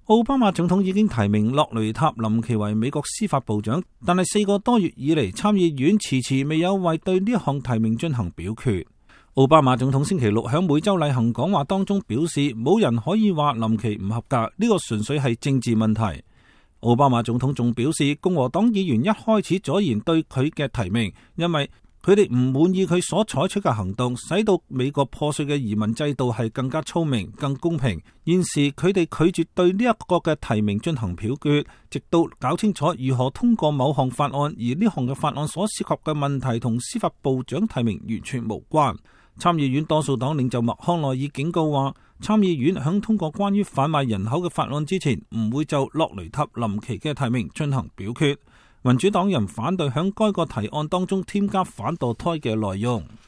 奧巴馬總統已經提名洛雷塔林奇為美國司法部長，但係4個多月以嚟，參議院遲遲未有為對呢項提名進行表決。奧巴馬總統星期六喺每週例行講話當中表示，冇人可以話林奇唔合格，呢個純粹係政治問題。奧巴馬總統仲表示，共和黨議員一開始阻延對佢嘅提名，因為佢哋唔滿意佢所採取嘅行動，使到美國破碎嘅移民制度係更加聰明、更公平。現時佢哋拒絕對呢一個嘅提名進行表決，直到搞清楚如何通過某項法案，而呢項嘅法案所涉及嘅問題同司法部長提名完全無關。參議院多數黨領袖麥康奈爾警告話，參議院響通過關於販賣人口嘅法案之前，唔會就洛雷塔林奇嘅提名進行表決。民主黨人反對響該個提案當中添加反墮胎嘅內容。